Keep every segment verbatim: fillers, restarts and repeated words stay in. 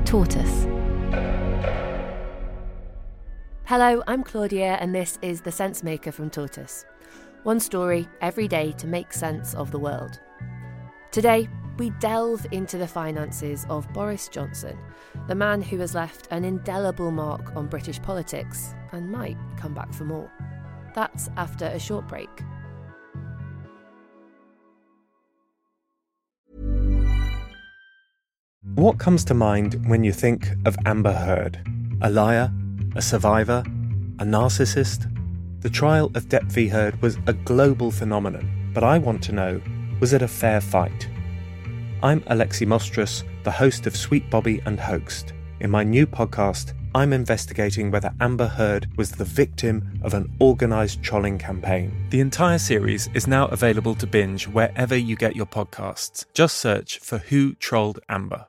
Tortoise. Hello, I'm Claudia, and this is The Sensemaker from Tortoise. One story every day to make sense of the world. Today, we delve into the finances of Boris Johnson, the man who has left an indelible mark on British politics and might come back for more. That's after a short break. What comes to mind when you think of Amber Heard? A liar? A survivor? A narcissist? The trial of Depp v Heard was a global phenomenon, but I want to know, was it a fair fight? I'm Alexi Mostrous, the host of Sweet Bobby and Hoaxed. In my new podcast, I'm investigating whether Amber Heard was the victim of an organised trolling campaign. The entire series is now available to binge wherever you get your podcasts. Just search for Who Trolled Amber.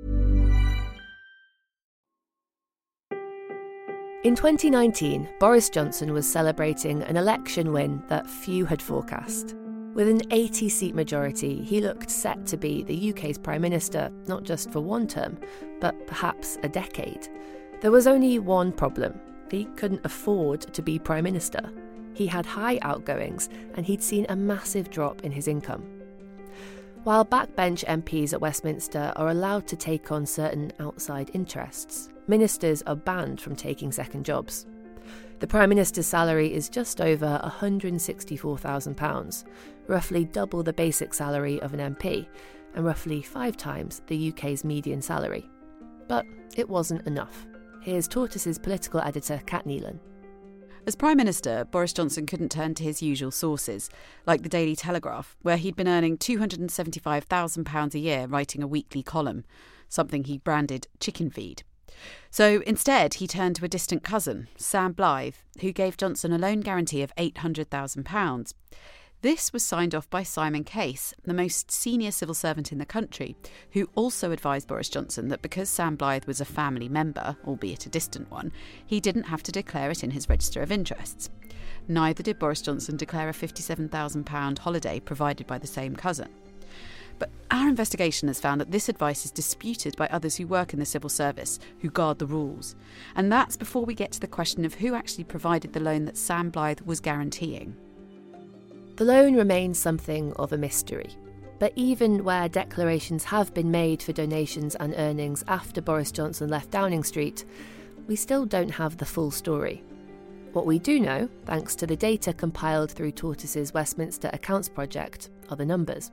In twenty nineteen, Boris Johnson was celebrating an election win that few had forecast. With an eighty-seat majority, he looked set to be the U K's Prime Minister, not just for one term, but perhaps a decade. There was only one problem. He couldn't afford to be Prime Minister. He had high outgoings, and he'd seen a massive drop in his income. While backbench M Ps at Westminster are allowed to take on certain outside interests, ministers are banned from taking second jobs. The Prime Minister's salary is just over one hundred sixty-four thousand pounds, roughly double the basic salary of an M P, and roughly five times the U K's median salary. But it wasn't enough. Here's Tortoise's political editor, Kat Neelan. As Prime Minister, Boris Johnson couldn't turn to his usual sources, like the Daily Telegraph, where he'd been earning two hundred seventy-five thousand pounds a year writing a weekly column, something he branded chicken feed. So instead, he turned to a distant cousin, Sam Blythe, who gave Johnson a loan guarantee of eight hundred thousand pounds. This was signed off by Simon Case, the most senior civil servant in the country, who also advised Boris Johnson that because Sam Blythe was a family member, albeit a distant one, he didn't have to declare it in his register of interests. Neither did Boris Johnson declare a fifty-seven thousand pounds holiday provided by the same cousin. But our investigation has found that this advice is disputed by others who work in the civil service, who guard the rules. And that's before we get to the question of who actually provided the loan that Sam Blythe was guaranteeing. The loan remains something of a mystery. But even where declarations have been made for donations and earnings after Boris Johnson left Downing Street, we still don't have the full story. What we do know, thanks to the data compiled through Tortoise's Westminster Accounts project, are the numbers.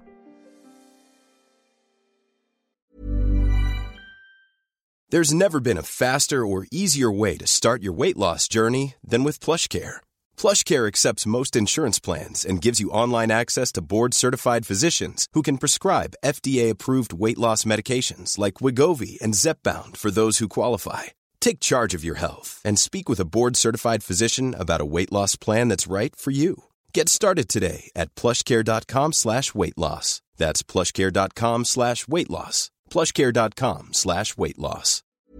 There's never been a faster or easier way to start your weight loss journey than with PlushCare. PlushCare accepts most insurance plans and gives you online access to board-certified physicians who can prescribe F D A-approved weight loss medications like Wegovy and Zepbound for those who qualify. Take charge of your health and speak with a board-certified physician about a weight loss plan that's right for you. Get started today at plushcare.com slash weight loss. That's plushcare.com slash weight loss. plushcare.com slash weight loss.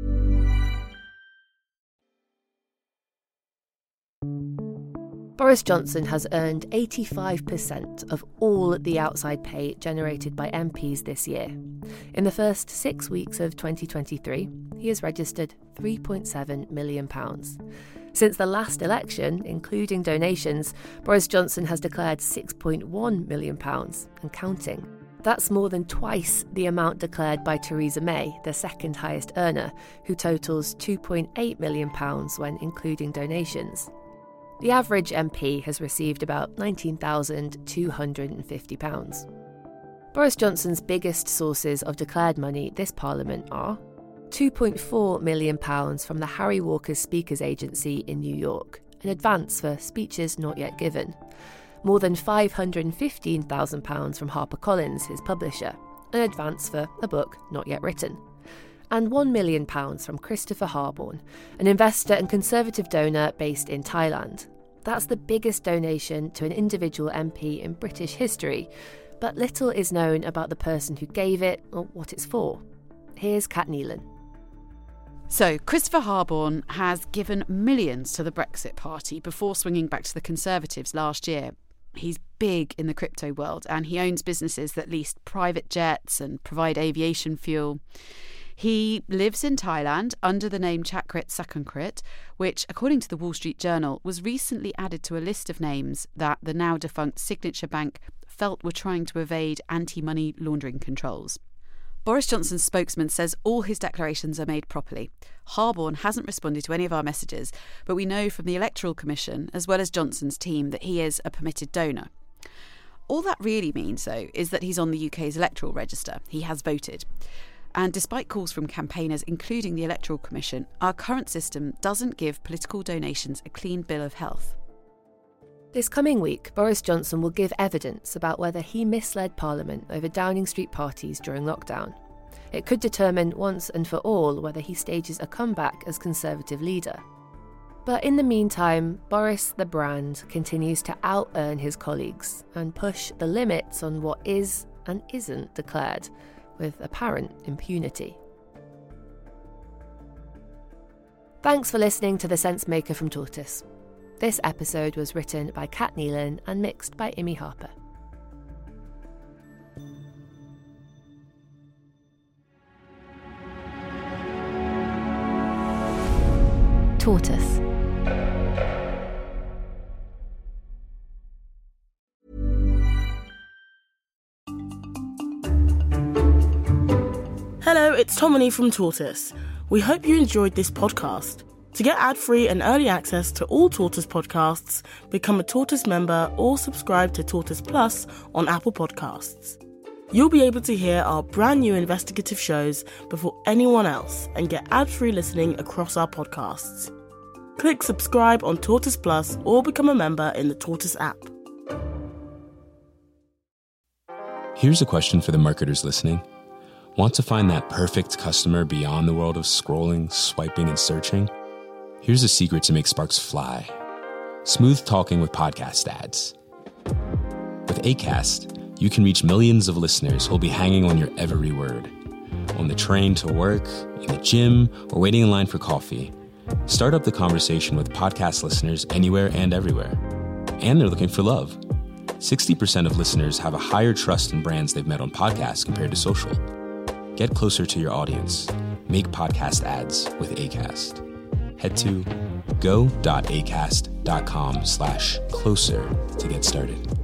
Boris Johnson has earned eighty-five percent of all the outside pay generated by M Ps this year. In the first six weeks of twenty twenty-three, he has registered three point seven million pounds. Since the last election, including donations, Boris Johnson has declared six point one million pounds and counting. That's more than twice the amount declared by Theresa May, the second highest earner, who totals two point eight million pounds when including donations. The average M P has received about nineteen thousand two hundred fifty pounds. Boris Johnson's biggest sources of declared money this Parliament are two point four million pounds from the Harry Walker Speakers Agency in New York, an advance for speeches not yet given, more than five hundred fifteen thousand pounds from HarperCollins, his publisher, an advance for a book not yet written, and one million pounds from Christopher Harborne, an investor and Conservative donor based in Thailand. That's the biggest donation to an individual M P in British history, but little is known about the person who gave it or what it's for. Here's Kat Neelan. So, Christopher Harborne has given millions to the Brexit Party before swinging back to the Conservatives last year. He's big in the crypto world and he owns businesses that lease private jets and provide aviation fuel. He lives in Thailand under the name Chakrit Sakankrit, which, according to the Wall Street Journal, was recently added to a list of names that the now-defunct Signature Bank felt were trying to evade anti-money laundering controls. Boris Johnson's spokesman says all his declarations are made properly. Harborne hasn't responded to any of our messages, but we know from the Electoral Commission, as well as Johnson's team, that he is a permitted donor. All that really means, though, is that he's on the U K's electoral register. He has voted. And despite calls from campaigners, including the Electoral Commission, our current system doesn't give political donations a clean bill of health. This coming week, Boris Johnson will give evidence about whether he misled Parliament over Downing Street parties during lockdown. It could determine once and for all whether he stages a comeback as Conservative leader. But in the meantime, Boris the brand continues to out-earn his colleagues and push the limits on what is and isn't declared, with apparent impunity. Thanks for listening to The Sense Maker from Tortoise. This episode was written by Kat Neelan and mixed by Imi Harper. Tortoise. Hello, it's Tomini from Tortoise. We hope you enjoyed this podcast. To get ad-free and early access to all Tortoise podcasts, become a Tortoise member or subscribe to Tortoise Plus on Apple Podcasts. You'll be able to hear our brand new investigative shows before anyone else and get ad-free listening across our podcasts. Click subscribe on Tortoise Plus or become a member in the Tortoise app. Here's a question for the marketers listening. Want to find that perfect customer beyond the world of scrolling, swiping, and searching? Here's a secret to make sparks fly. Smooth talking with podcast ads. With Acast, you can reach millions of listeners who'll be hanging on your every word. On the train to work, in the gym, or waiting in line for coffee. Start up the conversation with podcast listeners anywhere and everywhere. And they're looking for love. sixty percent of listeners have a higher trust in brands they've met on podcasts compared to social. Get closer to your audience. Make podcast ads with Acast. Head to go.acast.com slash closer to get started.